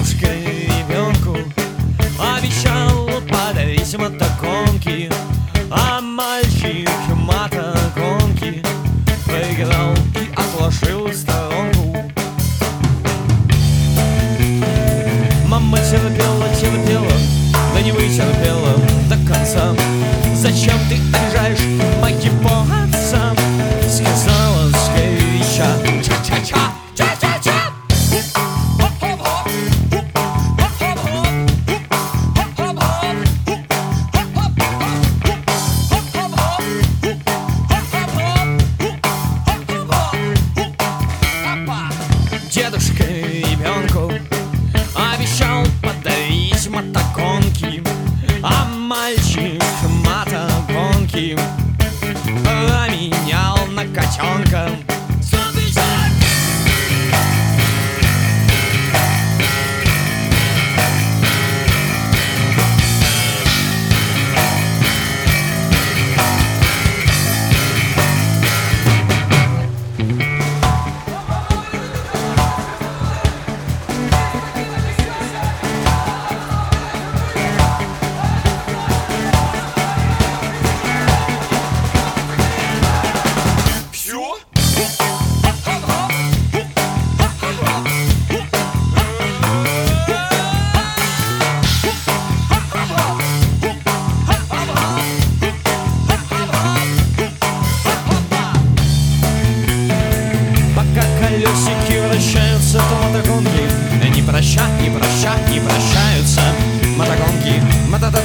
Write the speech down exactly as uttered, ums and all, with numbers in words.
Дедушка ребенку обещал подарить мотогонки, а мальчик мотогонки проиграл и отложил в сторонку. Мама терпела, терпела, да не вытерпела до конца. Зачем ты обижаешь моего отца? Сказала сгоряча. Ча-ча-ча, ча-ча-ча. Дедушка ребенку обещал подарить мотогонки, а мальчик мотогонки променял на котенка. Колесики вращаются, то мотогонки не проща, не проща, не прощаются. Мотогонки, мотогонки.